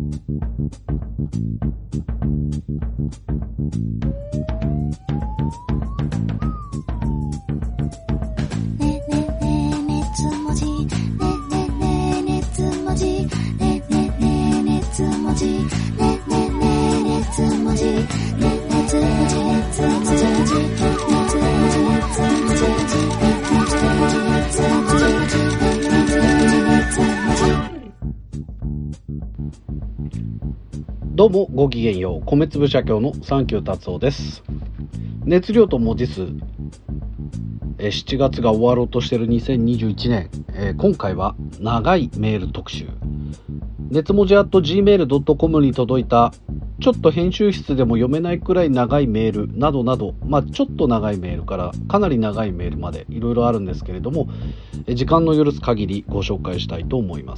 どうもごきげんよう、米粒社協のサンキュー達夫です。熱量と文字数、7月が終わろうとしている2021年、今回は長いメール特集。熱文字@gmail.com に届いたちょっと編集室でも読めないくらい長いメールなどなど、ちょっと長いメールからかなり長いメールまでいろいろあるんですけれども、時間の許す限りご紹介したいと思います。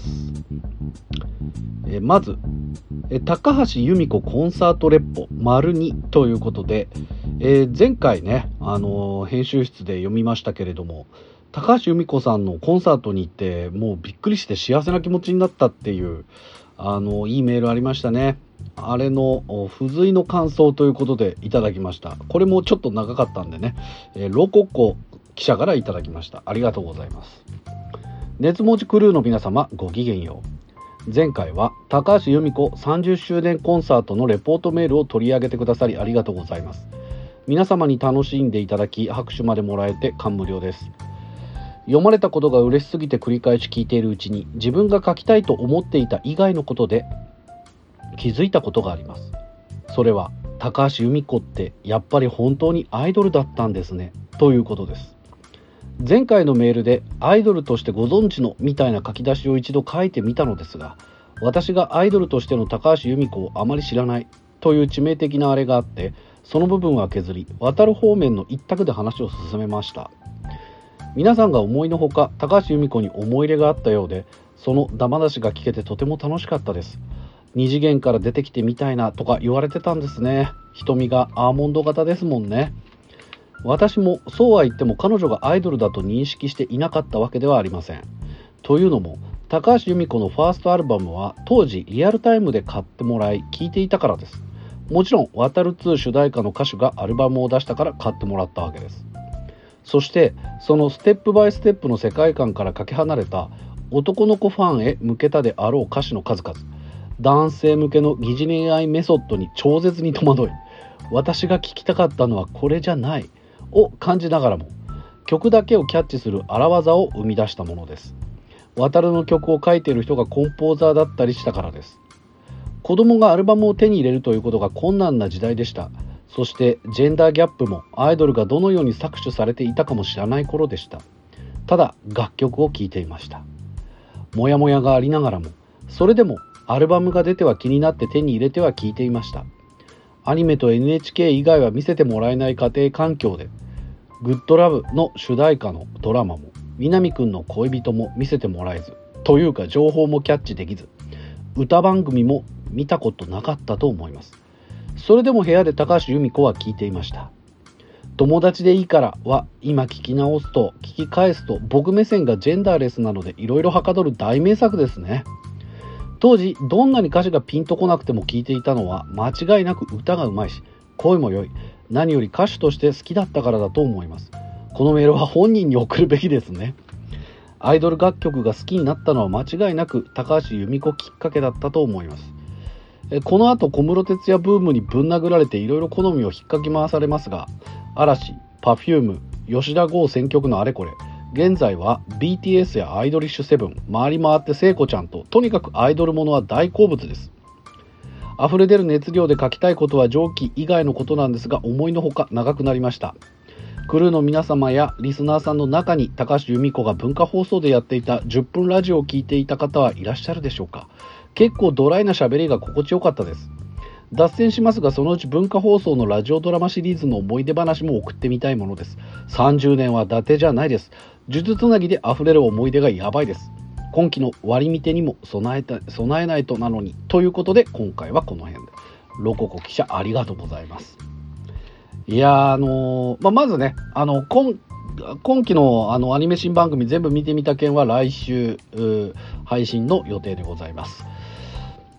まず高橋由美子コンサートレポ丸2ということで、前回ね、編集室で読みましたけれども、高橋由美子さんのコンサートに行ってもうびっくりして幸せな気持ちになったっていういいメールありましたね。あれの付随の感想ということでいただきました。これもちょっと長かったんでね、ロココ記者からいただきました。ありがとうございます。熱文字クルーの皆様、ごきげんよう。前回は高橋由美子30周年コンサートのレポートメールを取り上げてくださりありがとうございます。皆様に楽しんでいただき拍手までもらえて感無量です。読まれたことが嬉しすぎて繰り返し聞いているうちに、自分が書きたいと思っていた以外のことで気づいたことがあります。それは高橋由美子ってやっぱり本当にアイドルだったんですねということです。前回のメールでアイドルとしてご存知のみたいな書き出しを一度書いてみたのですが、私がアイドルとしての高橋由美子をあまり知らないという致命的なあれがあって、その部分は削り渡る方面の一択で話を進めました。皆さんが思いのほか高橋由美子に思い入れがあったようで、そのダマ出しが聞けてとても楽しかったです。二次元から出てきてみたいなとか言われてたんですね。瞳がアーモンド型ですもんね。私もそうは言っても彼女がアイドルだと認識していなかったわけではありません。というのも高橋由美子のファーストアルバムは当時リアルタイムで買ってもらい聴いていたからです。もちろん渡る2主題歌の歌手がアルバムを出したから買ってもらったわけです。そしてそのステップバイステップの世界観からかけ離れた男の子ファンへ向けたであろう歌詞の数々、男性向けの疑似恋愛メソッドに超絶に戸惑い、私が聴きたかったのはこれじゃないを感じながらも曲だけをキャッチする荒技を生み出したものです。渡るの曲を書いている人がコンポーザーだったりしたからです。子供がアルバムを手に入れるということが困難な時代でした。そしてジェンダーギャップもアイドルがどのように搾取されていたかも知らない頃でした。ただ楽曲を聴いていました。モヤモヤがありながらも、それでもアルバムが出ては気になって手に入れては聴いていました。アニメと NHK 以外は見せてもらえない家庭環境で、グッドラブの主題歌のドラマも南くんの恋人も見せてもらえず、というか情報もキャッチできず、歌番組も見たことなかったと思います。それでも部屋で高橋由美子は聴いていました。友達でいいからは今聞き返すと僕目線がジェンダーレスなのでいろいろはかどる大名作ですね。当時どんなに歌詞がピンとこなくても聴いていたのは間違いなく歌がうまいし声も良い、何より歌手として好きだったからだと思います。このメールは本人に送るべきですね。アイドル楽曲が好きになったのは間違いなく高橋由美子きっかけだったと思います。この後小室哲哉ブームにぶん殴られていろいろ好みを引っかき回されますが、嵐、Perfume、吉田剛選曲のあれこれ、現在は BTS やアイドリッシュセブン、回り回って聖子ちゃんと、とにかくアイドルものは大好物です。溢れ出る熱量で書きたいことは上記以外のことなんですが、思いのほか長くなりました。クルーの皆様やリスナーさんの中に高橋由美子が文化放送でやっていた10分ラジオを聞いていた方はいらっしゃるでしょうか。結構ドライな喋りが心地よかったです。脱線しますが、そのうち文化放送のラジオドラマシリーズの思い出話も送ってみたいものです。30年は伊達じゃないです。呪術つなぎで溢れる思い出がやばいです。今期の割り見てにも備えないとなのに、ということで今回はこの辺で。ロココ記者ありがとうございます。いやまずね、今期のアニメ新番組全部見てみた件は来週配信の予定でございます。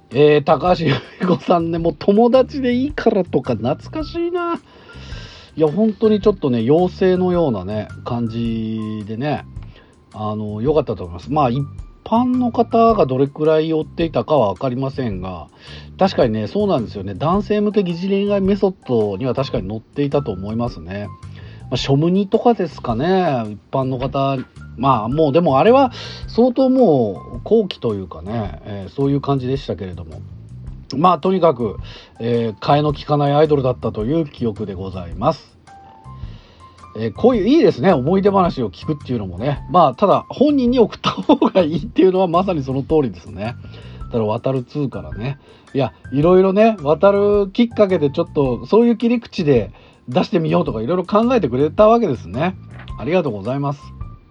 高橋由美子さんね、もう友達でいいからとか懐かしいな。いや本当にちょっとね妖精のようなね感じでね、良かったと思います。まあ一般の方がどれくらい追っていたかは分かりませんが、確かにねそうなんですよね。男性向け疑似恋愛メソッドには確かに載っていたと思いますね。ショムニとかですかね、一般の方。まあもうでもあれは相当もう後期というかね、そういう感じでしたけれども、まあとにかく、替えの利かないアイドルだったという記憶でございます。こういういいですね、思い出話を聞くっていうのもね。まあただ本人に送った方がいいっていうのはまさにその通りですね。だから渡る2からね、いやいろいろね渡るきっかけでちょっとそういう切り口で出してみようとかいろいろ考えてくれたわけですね。ありがとうございます。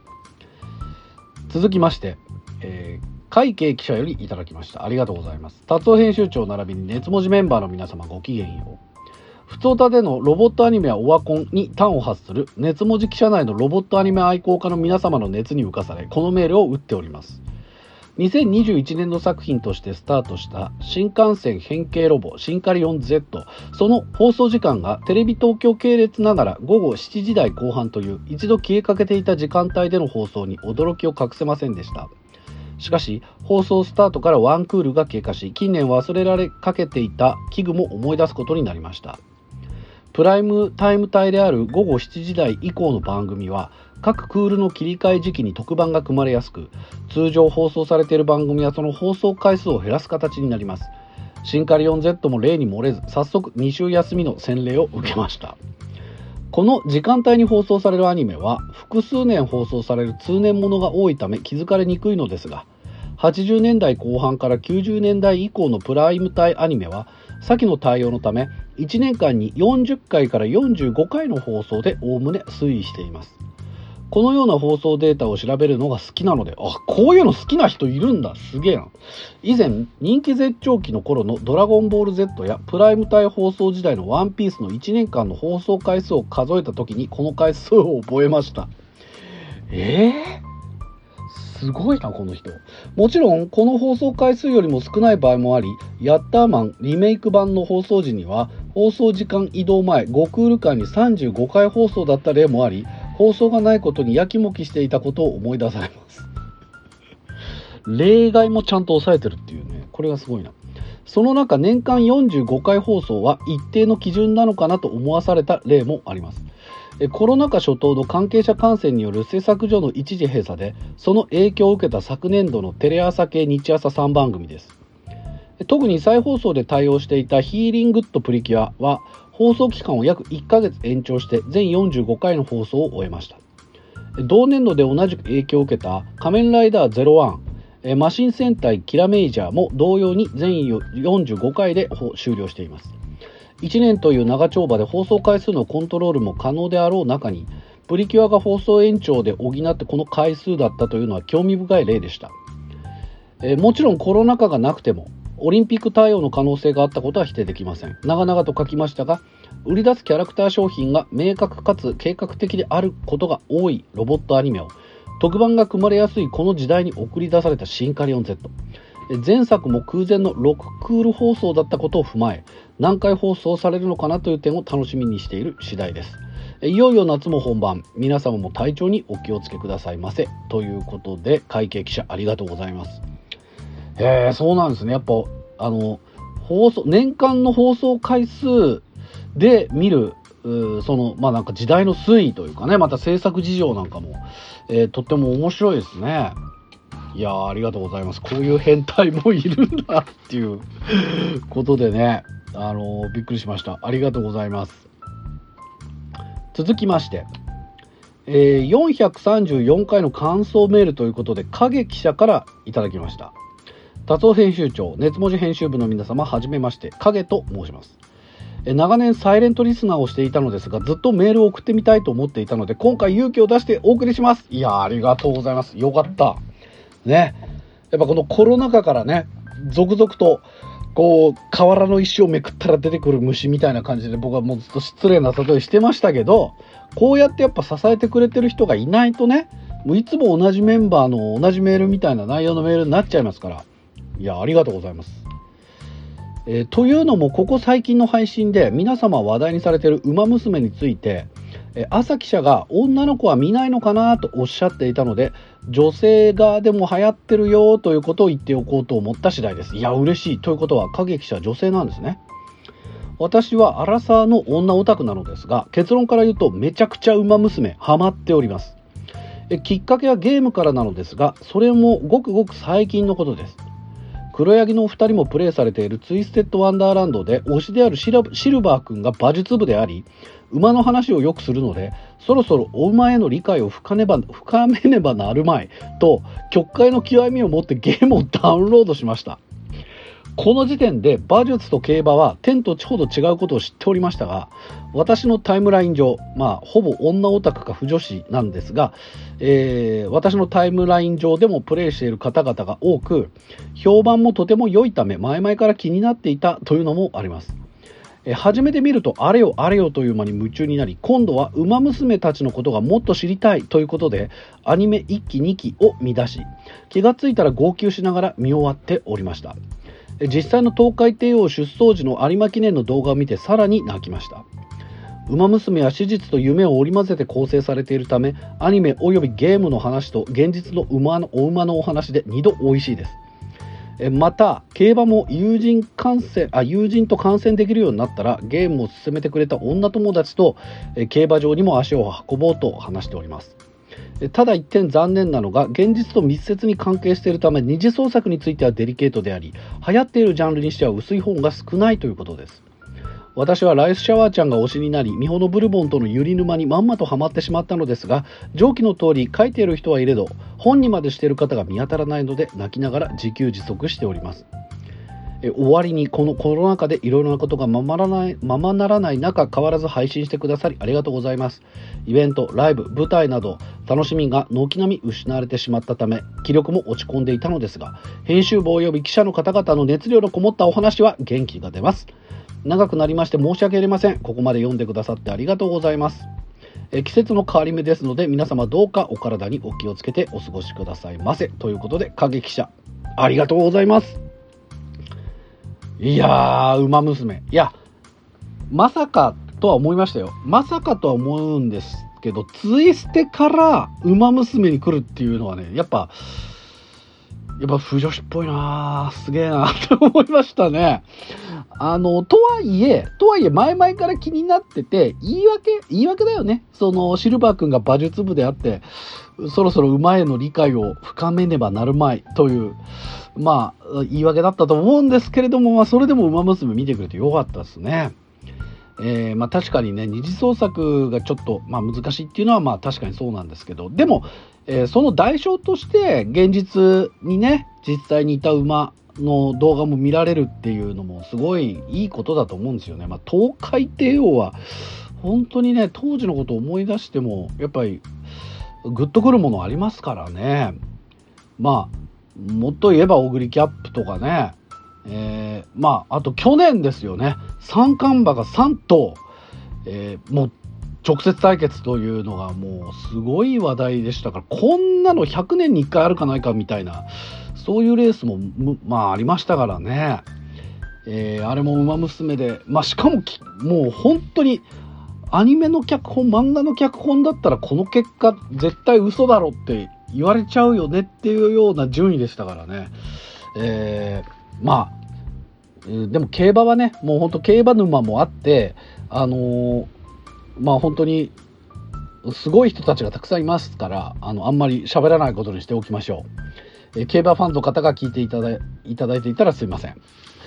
続きまして、会計記者よりいただきました。ありがとうございます。達夫編集長並びに熱文字メンバーの皆様ごきげんよう。ふつおたでのロボットアニメやオワコンに端を発する熱文字記者内のロボットアニメ愛好家の皆様の熱に浮かされ、このメールを打っております。2021年度作品としてスタートした新幹線変形ロボシンカリオン Z、 その放送時間がテレビ東京系列ながら午後7時台後半という一度消えかけていた時間帯での放送に驚きを隠せませんでした。しかし放送スタートからワンクールが経過し、近年忘れられかけていた器具も思い出すことになりました。プライムタイム帯である午後7時台以降の番組は各クールの切り替え時期に特番が組まれやすく、通常放送されている番組はその放送回数を減らす形になります。シンカリオン Z も例に漏れず早速2週休みの洗礼を受けました。この時間帯に放送されるアニメは複数年放送される通年ものが多いため気づかれにくいのですが、80年代後半から90年代以降のプライム帯アニメは先の対応のため1年間に40回から45回の放送でおおむね推移しています。このような放送データを調べるのが好きなので、こういうの好きな人いるんだ、すげえな。以前人気絶頂期の頃のドラゴンボール Z やプライム帯放送時代のワンピースの1年間の放送回数を数えた時にこの回数を覚えました。すごいなこの人。もちろんこの放送回数よりも少ない場合もあり、ヤッターマンリメイク版の放送時には放送時間移動前5クール間に35回放送だった例もあり、放送がないことにやきもきしていたことを思い出されます例外もちゃんと抑えてるっていうね、これがすごいな。その中年間45回放送は一定の基準なのかなと思わされた例もあります。コロナ禍初頭の関係者感染による制作所の一時閉鎖でその影響を受けた昨年度のテレ朝系日朝3番組です。特に再放送で対応していたヒーリングッドプリキュアは放送期間を約1ヶ月延長して全45回の放送を終えました。同年度で同じく影響を受けた仮面ライダー01、マシン戦隊キラメイジャーも同様に全45回で終了しています。1年という長丁場で放送回数のコントロールも可能であろう中にプリキュアが放送延長で補ってこの回数だったというのは興味深い例でした。もちろんコロナ禍がなくてもオリンピック対応の可能性があったことは否定できません。長々と書きましたが、売り出すキャラクター商品が明確かつ計画的であることが多いロボットアニメを特番が組まれやすいこの時代に送り出されたシンカリオン Z、 前作も空前の6クール放送だったことを踏まえ何回放送されるのかなという点を楽しみにしている次第です。いよいよ夏も本番、皆様も体調にお気をつけくださいませということで、会計記者ありがとうございます。そうなんですね。やっぱ放送年間の放送回数で見るそのなんか時代の推移というかね、また制作事情なんかも、とっても面白いですね。いやありがとうございます。こういう変態もいるんだっていうことでね、びっくりしました。ありがとうございます。続きまして、434回の感想メールということで影記者からいただきました。達夫編集長、熱文字編集部の皆様、はじめまして、影と申します。長年サイレントリスナーをしていたのですが、ずっとメールを送ってみたいと思っていたので、今回勇気を出してお送りします。いやありがとうございます。よかったね。やっぱこのコロナ禍からね、続々とこう河原の石をめくったら出てくる虫みたいな感じで、僕はもうずっと失礼な例えしてましたけど、こうやってやっぱ支えてくれてる人がいないとね、もういつも同じメンバーの同じメールみたいな内容のメールになっちゃいますから、いやありがとうございます。 というのもここ最近の配信で皆様話題にされているウマ娘について朝記者が女の子は見ないのかなとおっしゃっていたので、女性側でも流行ってるよということを言っておこうと思った次第です。いや嬉しい。ということは影記者は女性なんですね。私はアラサーの女オタクなのですが、結論から言うとめちゃくちゃウマ娘ハマっております。きっかけはゲームからなのですが、それもごくごく最近のことです。黒柳のお二人もプレイされているツイステッドワンダーランドで推しであるシルバー君が馬術部であり、馬の話をよくするので、そろそろお馬への理解を深めねばなるまいと曲解の極みを持ってゲームをダウンロードしました。この時点で馬術と競馬は天と地ほど違うことを知っておりましたが、私のタイムライン上、ほぼ女オタクか腐女子なんですが、私のタイムライン上でもプレイしている方々が多く、評判もとても良いため前々から気になっていたというのもあります。初めて見るとあれよあれよという間に夢中になり、今度はウマ娘たちのことがもっと知りたいということでアニメ1期2期を見出し、気がついたら号泣しながら見終わっておりました。実際の東海帝王出走時の有馬記念の動画を見てさらに泣きました。ウマ娘は史実と夢を織り交ぜて構成されているため、アニメおよびゲームの話と現実のお馬のお話で2度美味しいです。また競馬も友人と観戦できるようになったら、ゲームを進めてくれた女友達と競馬場にも足を運ぼうと話しております。ただ一点残念なのが、現実と密接に関係しているため二次創作についてはデリケートであり、流行っているジャンルにしては薄い本が少ないということです。私はライスシャワーちゃんが推しになり、美穂のブルボンとのユリ沼にまんまとハマってしまったのですが、上記の通り書いている人はいれど本にまでしている方が見当たらないので、泣きながら自給自足しております。終わりに、このコロナ禍でいろいろなことがままならない中、変わらず配信してくださりありがとうございます。イベント、ライブ、舞台など楽しみが軒並み失われてしまったため、気力も落ち込んでいたのですが、編集部および記者の方々の熱量のこもったお話は元気が出ます。長くなりまして申し訳ありません。ここまで読んでくださってありがとうございます。季節の変わり目ですので、皆様どうかお体にお気をつけてお過ごしくださいませ。ということで、影記者ありがとうございます。いやー、ウマ娘、いやまさかとは思いましたよ。まさかとは思うんですけど、ツイステからウマ娘に来るっていうのはね、やっぱ腐女子っぽいな、すげえなって思いましたね。とはいえ前々から気になってて、言い訳だよね。そのシルバー君が馬術部であって、そろそろ馬への理解を深めねばなるまいという言い訳だったと思うんですけれども、それでもウマ娘見てくれてよかったですね。確かにね、二次創作がちょっと難しいっていうのは確かにそうなんですけど、でも、その代償として現実にね、実際にいた馬の動画も見られるっていうのもすごいいいことだと思うんですよね。東海帝王は本当にね、当時のことを思い出してもやっぱりグッとくるものありますからね。もっと言えばオグリキャップとかね、あと去年ですよね、三冠馬が3頭、もう直接対決というのがもうすごい話題でしたから、こんなの100年に1回あるかないかみたいな、そういうレースもありましたからね。あれもウマ娘で、しかももう本当にアニメの脚本、漫画の脚本だったらこの結果絶対嘘だろって言われちゃうよねっていうような順位でしたからね。でも競馬はね、もう本当競馬沼もあって、本当にすごい人たちがたくさんいますから、あんまり喋らないことにしておきましょう。競馬ファンの方が聞いていただいていたらすいません。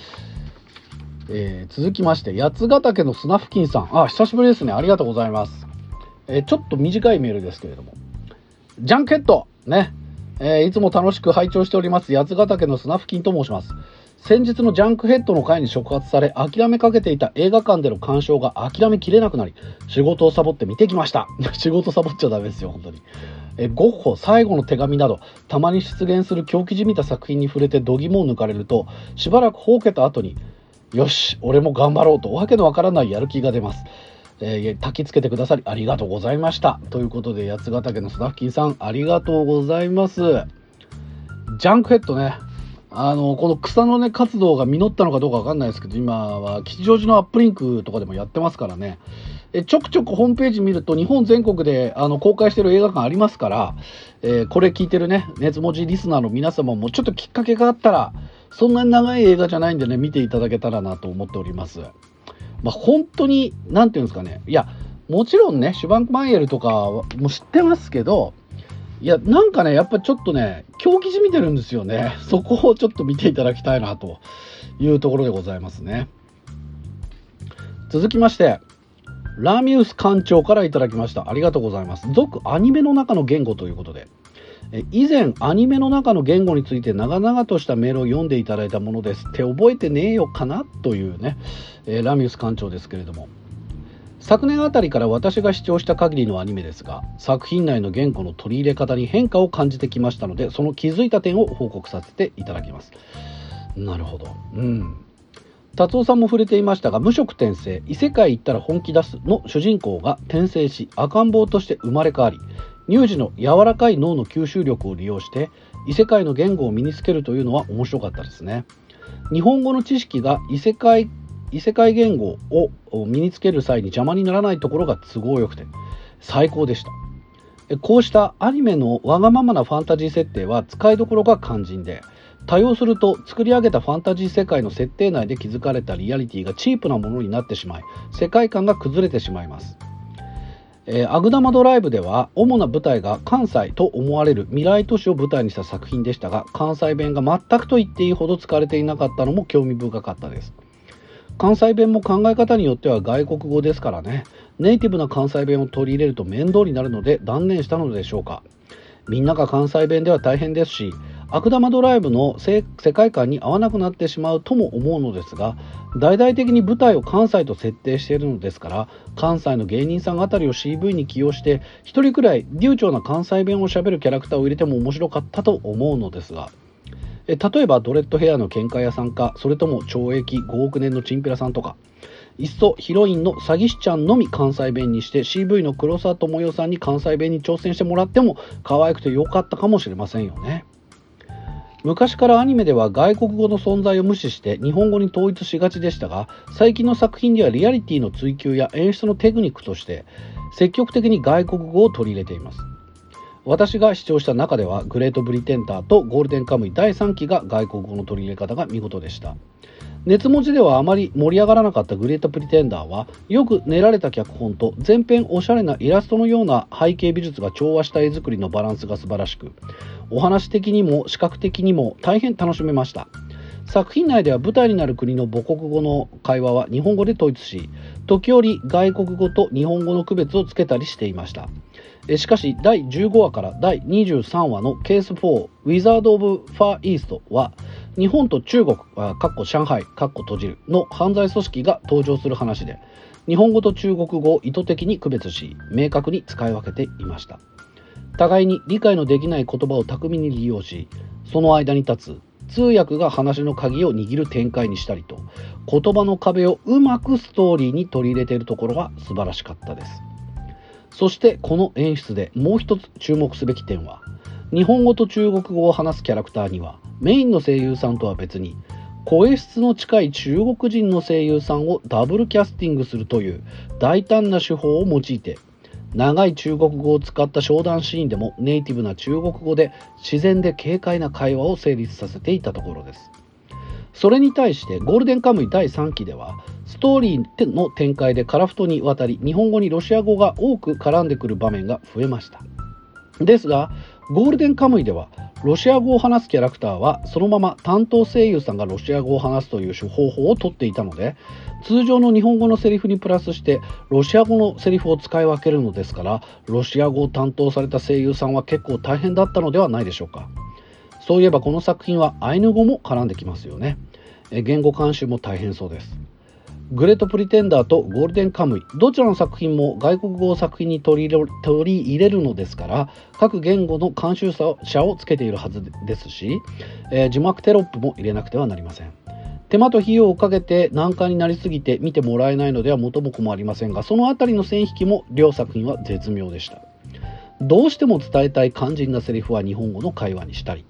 続きまして、八ヶ岳の砂付近さん、久しぶりですね、ありがとうございます。ちょっと短いメールですけれども、ジャンクヘッドね、いつも楽しく拝聴しております八ヶ岳の砂付近と申します。先日のジャンクヘッドの回に触発され、諦めかけていた映画館での鑑賞が諦めきれなくなり、仕事をサボって見てきました。仕事サボっちゃダメですよ本当に。ゴッホ、最後の手紙などたまに出現する狂気じみた作品に触れて度肝を抜かれると、しばらくほうけた後に、よし俺も頑張ろうとわけのわからないやる気が出ます。焚きつけてくださりありがとうございましたということで、八ヶ岳の砂付近さんありがとうございます。ジャンクヘッドね、 この草の根活動が実ったのかどうかわかんないですけど、今は吉祥寺のアップリンクとかでもやってますからね。ちょくちょくホームページ見ると日本全国で公開してる映画館ありますから、これ聞いてるね熱文字リスナーの皆様もちょっときっかけがあったら、そんなに長い映画じゃないんでね、見ていただけたらなと思っております。本当になんていうんですかね、いやもちろんねシュバンクマイエルとかも知ってますけど、いやなんかねやっぱちょっとね狂気じみてるんですよね。そこをちょっと見ていただきたいなというところでございますね。続きましてラミウス館長からいただきました。ありがとうございます。続アニメの中の言語ということで、以前アニメの中の言語について長々としたメールを読んでいただいたものですって覚えてねえよかなというね、ラミウス館長ですけれども、昨年あたりから私が視聴した限りのアニメですが、作品内の言語の取り入れ方に変化を感じてきましたので、その気づいた点を報告させていただきます。なるほど。達夫さんも触れていましたが、無色転生異世界行ったら本気出すの主人公が転生し赤ん坊として生まれ変わり、乳児の柔らかい脳の吸収力を利用して異世界の言語を身につけるというのは面白かったですね。日本語の知識が異世界言語を身につける際に邪魔にならないところが都合よくて最高でした。こうしたアニメのわがままなファンタジー設定は使いどころが肝心で、多用すると作り上げたファンタジー世界の設定内で築かれたリアリティがチープなものになってしまい、世界観が崩れてしまいます。アグダマドライブでは主な舞台が関西と思われる未来都市を舞台にした作品でしたが、関西弁が全くと言っていいほど使われていなかったのも興味深かったです。関西弁も考え方によっては外国語ですからね、ネイティブな関西弁を取り入れると面倒になるので断念したのでしょうか。みんなが関西弁では大変ですし、悪玉ドライブの世界観に合わなくなってしまうとも思うのですが、大々的に舞台を関西と設定しているのですから、関西の芸人さんあたりを CV に起用して一人くらい流暢な関西弁をしゃべるキャラクターを入れても面白かったと思うのですが、例えばドレッドヘアの喧嘩屋さんか、それとも懲役5億年のチンピラさんとか、いっそヒロインの詐欺師ちゃんのみ関西弁にして CV の黒沢智代さんに関西弁に挑戦してもらっても可愛くてよかったかもしれませんよね。昔からアニメでは外国語の存在を無視して日本語に統一しがちでしたが、最近の作品ではリアリティの追求や演出のテクニックとして積極的に外国語を取り入れています。私が視聴した中ではグレートブリテンターとゴールデンカムイ第3期が外国語の取り入れ方が見事でした。熱文字ではあまり盛り上がらなかったグレートプリテンダーは、よく練られた脚本と全編おしゃれなイラストのような背景美術が調和した絵作りのバランスが素晴らしく、お話的にも視覚的にも大変楽しめました。作品内では舞台になる国の母国語の会話は日本語で統一し、時折外国語と日本語の区別をつけたりしていました。しかし第15話から第23話のケース4ウィザード・オブ・ファー・イーストは、日本と中国上海閉じるの犯罪組織が登場する話で、日本語と中国語を意図的に区別し明確に使い分けていました。互いに理解のできない言葉を巧みに利用し、その間に立つ通訳が話の鍵を握る展開にしたりと、言葉の壁をうまくストーリーに取り入れているところが素晴らしかったです。そしてこの演出でもう一つ注目すべき点は、日本語と中国語を話すキャラクターにはメインの声優さんとは別に声質の近い中国人の声優さんをダブルキャスティングするという大胆な手法を用いて、長い中国語を使った商談シーンでもネイティブな中国語で自然で軽快な会話を成立させていたところです。それに対してゴールデンカムイ第3期では、ストーリーの展開でカラフトにわたり日本語にロシア語が多く絡んでくる場面が増えました。ですがゴールデンカムイではロシア語を話すキャラクターはそのまま担当声優さんがロシア語を話すという方法をとっていたので、通常の日本語のセリフにプラスしてロシア語のセリフを使い分けるのですから、ロシア語を担当された声優さんは結構大変だったのではないでしょうか。そういえばこの作品はアイヌ語も絡んできますよね。言語監修も大変そうです。グレートプリテンダーとゴールデンカムイ、どちらの作品も外国語を作品に取り入れるのですから、各言語の監修者をつけているはずですし、字幕テロップも入れなくてはなりません。手間と費用をかけて難関になりすぎて見てもらえないのでは元も子もありませんが、そのあたりの線引きも両作品は絶妙でした。どうしても伝えたい肝心なセリフは日本語の会話にしたり、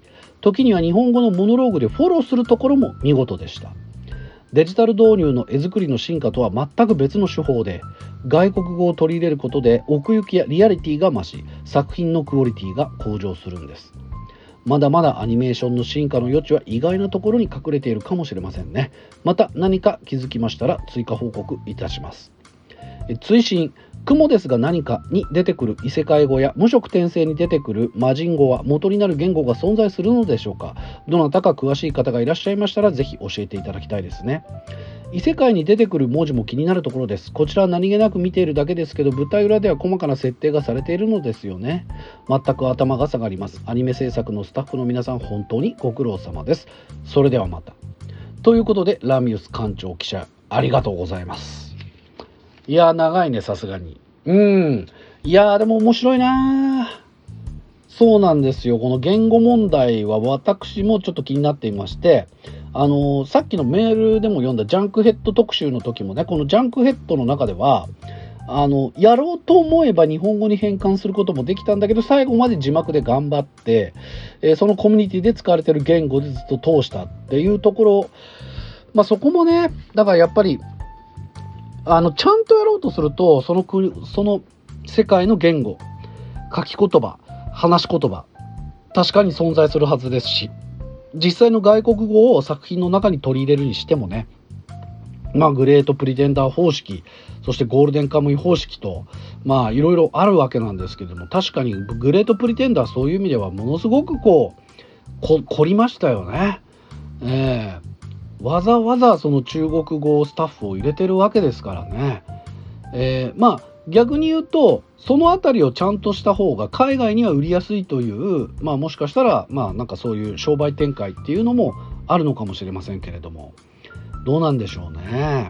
時には日本語のモノローグでフォローするところも見事でした。デジタル導入の絵作りの進化とは全く別の手法で、外国語を取り入れることで奥行きやリアリティが増し、作品のクオリティが向上するんです。まだまだアニメーションの進化の余地は意外なところに隠れているかもしれませんね。また何か気づきましたら追加報告いたします。追伸、雲ですが何かに出てくる異世界語や無色転生に出てくる魔人語は元になる言語が存在するのでしょうか。どなたか詳しい方がいらっしゃいましたらぜひ教えていただきたいですね。異世界に出てくる文字も気になるところです。こちらは何気なく見ているだけですけど、舞台裏では細かな設定がされているのですよね。全く頭が下がります。アニメ制作のスタッフの皆さん、本当にご苦労様です。それではまた。ということで、ラミウス館長記者ありがとうございます。いや長いね、さすがに。いやでも面白いな。そうなんですよ。この言語問題は私もちょっと気になっていまして、さっきのメールでも読んだジャンクヘッド特集の時もね、このジャンクヘッドの中ではやろうと思えば日本語に変換することもできたんだけど、最後まで字幕で頑張って、そのコミュニティで使われている言語でずっと通したっていうところ、そこもね、だからやっぱりちゃんとやろうとすると、その世界の言語、書き言葉、話し言葉、確かに存在するはずですし、実際の外国語を作品の中に取り入れるにしてもね、グレートプリテンダー方式、そしてゴールデンカムイ方式といろいろあるわけなんですけども、確かにグレートプリテンダー、そういう意味ではものすごく凝りましたよね。わざわざその中国語スタッフを入れてるわけですからね。逆に言うと、そのあたりをちゃんとした方が海外には売りやすいという、もしかしたらなんかそういう商売展開っていうのもあるのかもしれませんけれども、どうなんでしょうね。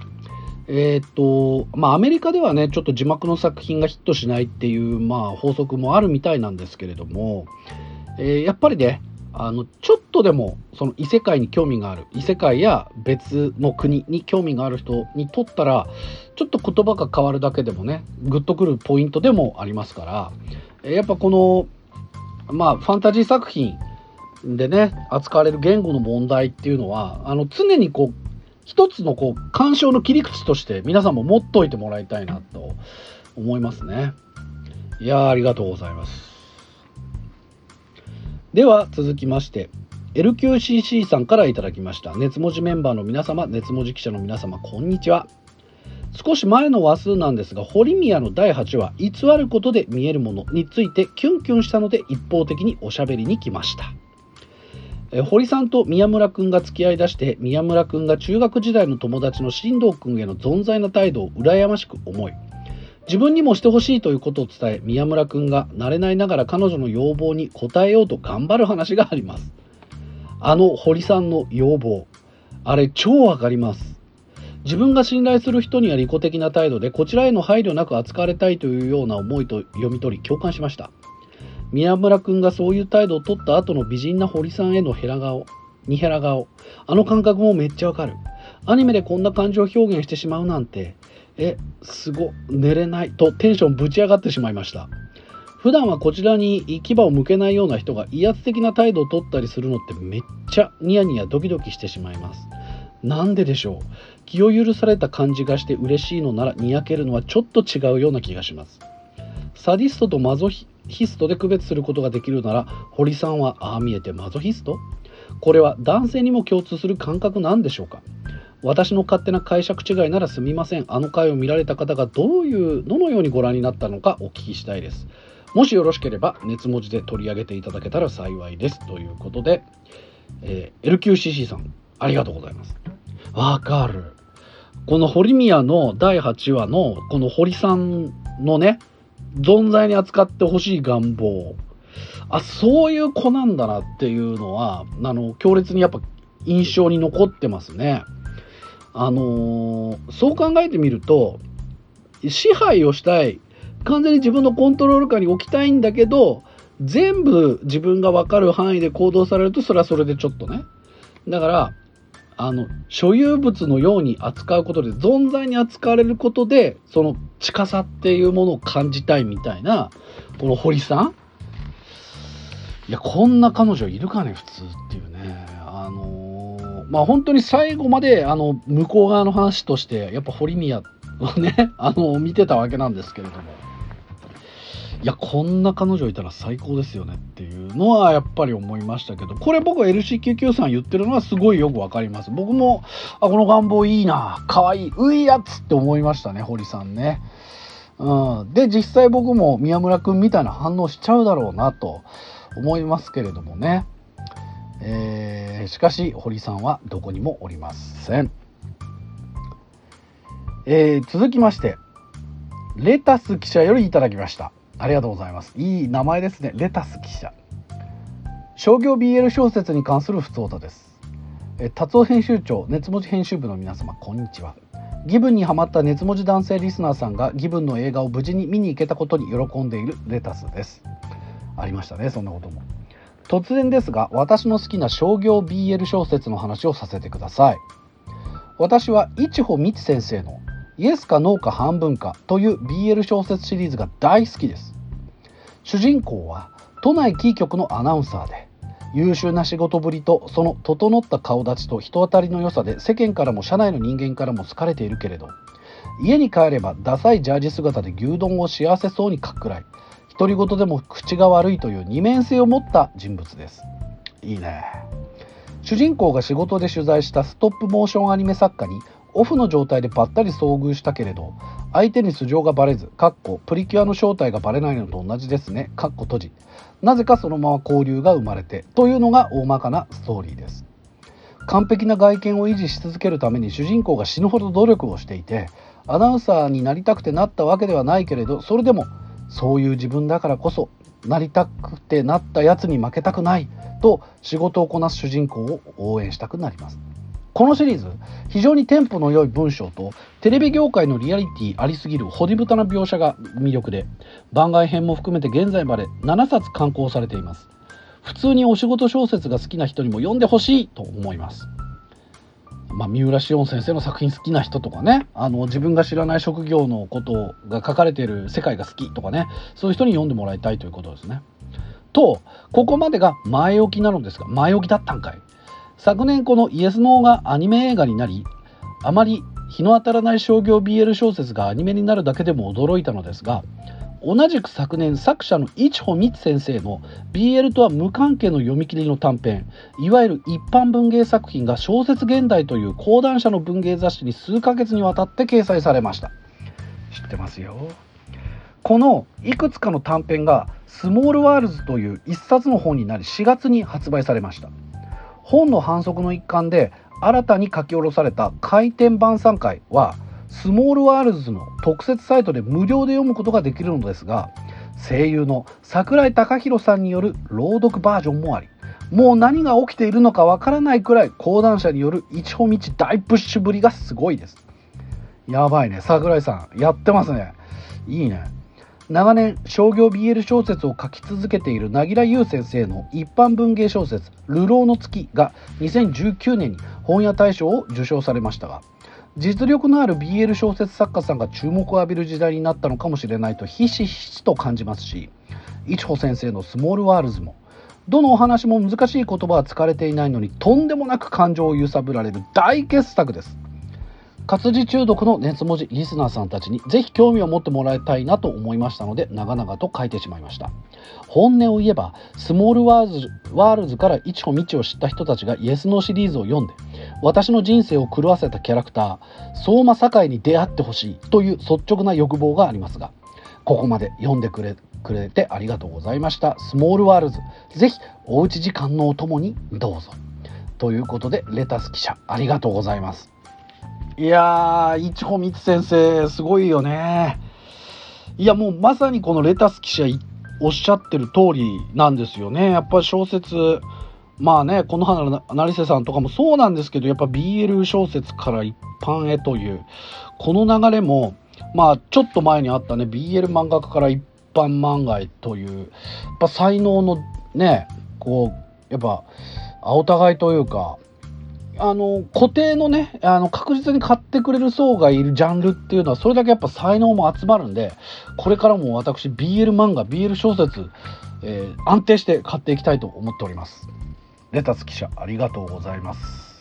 アメリカではね、ちょっと字幕の作品がヒットしないっていう法則もあるみたいなんですけれども、やっぱりね、ちょっとでもその異世界に興味がある、異世界や別の国に興味がある人にとったら、ちょっと言葉が変わるだけでもね、グッとくるポイントでもありますから、やっぱこのファンタジー作品でね扱われる言語の問題っていうのは、常に一つの鑑賞の切り口として皆さんも持っといてもらいたいなと思いますね。いやありがとうございます。では続きまして LQCC さんからいただきました。熱文字メンバーの皆様、熱文字記者の皆様、こんにちは。少し前の話数なんですが、堀宮の第8話、偽ることで見えるものについてキュンキュンしたので一方的におしゃべりに来ました。堀さんと宮村くんが付き合いだして、宮村くんが中学時代の友達の進藤くんへの存在な態度を羨ましく思い、自分にもしてほしいということを伝え、宮村くんが慣れないながら彼女の要望に応えようと頑張る話があります。堀さんの要望、あれ超わかります。自分が信頼する人には利己的な態度で、こちらへの配慮なく扱われたいというような思いと読み取り共感しました。宮村くんがそういう態度を取った後の美人な堀さんへのヘラ顔、感覚もめっちゃわかる。アニメでこんな感情を表現してしまうなんて、すご寝れないとテンションぶち上がってしまいました。普段はこちらに牙を向けないような人が威圧的な態度を取ったりするのってめっちゃニヤニヤドキドキしてしまいます。なんででしょう。気を許された感じがして嬉しいのなら、にやけるのはちょっと違うような気がします。サディストとマゾヒストで区別することができるなら、堀さんはああ見えてマゾヒスト？これは男性にも共通する感覚なんでしょうか。私の勝手な解釈違いならすみません。回を見られた方がどのようにご覧になったのかお聞きしたいです。もしよろしければ熱文字で取り上げていただけたら幸いです、ということで、LQCC さんありがとうございます。わかる。この堀宮の第8話のこの堀さんのね、存在に扱ってほしい願望、そういう子なんだなっていうのは強烈にやっぱ印象に残ってますね。そう考えてみると、支配をしたい、完全に自分のコントロール下に置きたいんだけど、全部自分が分かる範囲で行動されると、それはそれでちょっとね、だから所有物のように扱うことで、存在に扱われることでその近さっていうものを感じたいみたいな、この堀さん、 いやこんな彼女いるかね普通っていうね。本当に最後まで向こう側の話としてやっぱ堀宮をね見てたわけなんですけれども、いやこんな彼女いたら最高ですよねっていうのはやっぱり思いましたけど、これ僕は LCQQ さん言ってるのはすごいよくわかります。僕もこの願望いいな、かわいい、ういやつって思いましたね、堀さんね。で実際僕も宮村くんみたいな反応しちゃうだろうなと思いますけれどもね。しかし堀さんはどこにもおりません。続きましてレタス記者よりいただきました。ありがとうございます。いい名前ですね、レタス記者。商業 BL 小説に関するふつおたです。達夫編集長、熱文字編集部の皆様こんにちは。ギブンにハマった熱文字男性リスナーさんがギブンの映画を無事に見に行けたことに喜んでいるレタスです。ありましたね、そんなことも。突然ですが私の好きな商業 BL 小説の話をさせてください。私は市穂美智先生のイエスかノーか半分かという BL 小説シリーズが大好きです。主人公は都内キー局のアナウンサーで、優秀な仕事ぶりとその整った顔立ちと人当たりの良さで世間からも社内の人間からも好かれているけれど、家に帰ればダサいジャージ姿で牛丼を幸せそうにかっくらい、独り言でも口が悪いという二面性を持った人物です。いいね。主人公が仕事で取材したストップモーションアニメ作家にオフの状態でばったり遭遇したけれど、相手に素性がバレずプリキュアの正体がバレないのと同じですね閉じ、なぜかそのまま交流が生まれてというのが大まかなストーリーです。完璧な外見を維持し続けるために主人公が死ぬほど努力をしていて、アナウンサーになりたくてなったわけではないけれど、それでもそういう自分だからこそなりたくてなったやつに負けたくないと仕事をこなす主人公を応援したくなります。このシリーズ、非常にテンポの良い文章とテレビ業界のリアリティありすぎるホディブタな描写が魅力で、番外編も含めて現在まで7冊刊行されています。普通にお仕事小説が好きな人にも読んでほしいと思います。三浦紫音先生の作品好きな人とかね、自分が知らない職業のことが書かれている世界が好きとかね、そういう人に読んでもらいたいということですね。と、ここまでが前置きなのですが、前置きだったんかい。昨年このイエスノーがアニメ映画になり、あまり日の当たらない商業 BL 小説がアニメになるだけでも驚いたのですが、同じく昨年作者の市穂美智先生の BL とは無関係の読み切りの短編、いわゆる一般文芸作品が小説現代という講談社の文芸雑誌に数ヶ月にわたって掲載されました。知ってますよ。このいくつかの短編がスモールワールズという一冊の本になり4月に発売されました。本の販促の一環で新たに書き下ろされた回転晩餐会はスモールワールズの特設サイトで無料で読むことができるのですが、声優の櫻井貴宏さんによる朗読バージョンもあり、もう何が起きているのかわからないくらい講談社による市穂美智大プッシュぶりがすごいです。やばいね、櫻井さんやってますね。いいね。長年商業 BL 小説を書き続けている凪良優先生の一般文芸小説「流浪の月」が2019年に本屋大賞を受賞されましたが、実力のある BL 小説作家さんが注目を浴びる時代になったのかもしれないとひしひしと感じますし、市穂先生のスモールワールズもどのお話も難しい言葉は使われていないのにとんでもなく感情を揺さぶられる大傑作です。活字中毒の熱文字リスナーさんたちにぜひ興味を持ってもらいたいなと思いましたので長々と書いてしまいました。本音を言えばスモールワールズから市穂美智を知った人たちがイエスノーシリーズを読んで私の人生を狂わせたキャラクター相馬堺に出会ってほしいという率直な欲望がありますが、ここまで読んでくれてありがとうございました。スモールワールズ、ぜひおうち時間のお供にどうぞということで、レタス記者ありがとうございます。いやー、市穂美智先生すごいよね。いやもうまさにこのレタス記者おっしゃってる通りなんですよね。やっぱり小説、まあね、この花の成瀬さんとかもそうなんですけど、やっぱ BL 小説から一般へというこの流れも、まあちょっと前にあったね BL 漫画家から一般漫画へという、やっぱ才能のね、こうやっぱお互いというか、固定のね、確実に買ってくれる層がいるジャンルっていうのはそれだけやっぱ才能も集まるんで、これからも私 BL 漫画 BL 小説、 安定して買っていきたいと思っております。レタス記者ありがとうございます。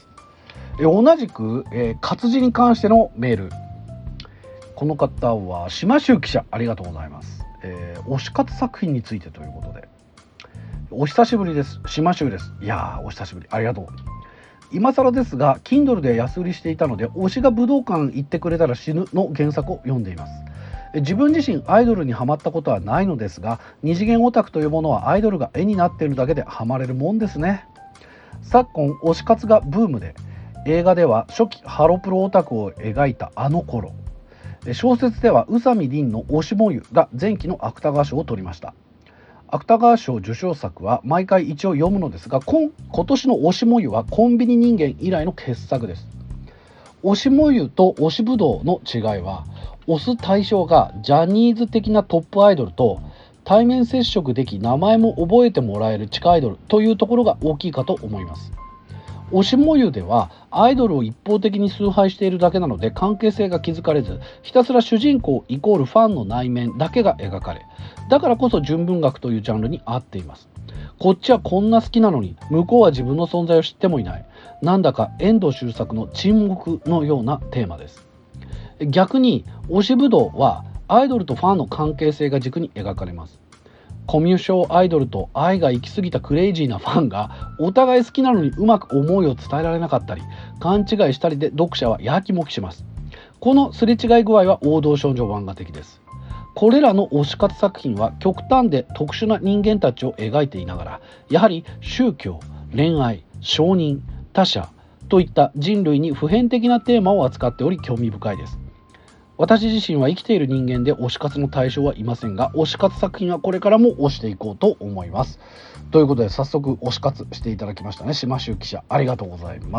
同じく、活字に関してのメール、この方は島州記者ありがとうございます。推し活作品についてということで、お久しぶりです、島州です。いやーお久しぶり、ありがとう。今更ですが Kindle で安売りしていたので、推しが武道館行ってくれたら死ぬの原作を読んでいます。自分自身アイドルにハマったことはないのですが、二次元オタクというものはアイドルが絵になっているだけでハマれるもんですね。昨今推し活がブームで、映画では初期ハロプロオタクを描いたあの頃、小説では宇佐美凛の推しもゆが前期の芥川賞を取りました。芥川賞受賞作は毎回一応読むのですが、今年の推しもゆはコンビニ人間以来の傑作です。推しもゆと推しぶどうの違いは、推す対象がジャニーズ的なトップアイドルと対面接触でき名前も覚えてもらえる地下アイドルというところが大きいかと思います。推しもゆではアイドルを一方的に崇拝しているだけなので関係性が築かれず、ひたすら主人公イコールファンの内面だけが描かれ、だからこそ純文学というジャンルに合っています。こっちはこんな好きなのに向こうは自分の存在を知ってもいない、なんだか遠藤周作の沈黙のようなテーマです。逆に推しぶどうはアイドルとファンの関係性が軸に描かれます。コミュ障アイドルと愛が行き過ぎたクレイジーなファンがお互い好きなのにうまく思いを伝えられなかったり勘違いしたりで、読者はやきもきします。このすれ違い具合は王道少女漫画的です。これらの推し活作品は極端で特殊な人間たちを描いていながら、やはり宗教、恋愛、承認、他者といった人類に普遍的なテーマを扱っており興味深いです。私自身は生きている人間で推し活の対象はいませんが、推し活作品はこれからも推していこうと思います。ということで早速推し活していただきましたね、島州記者ありがとうございます。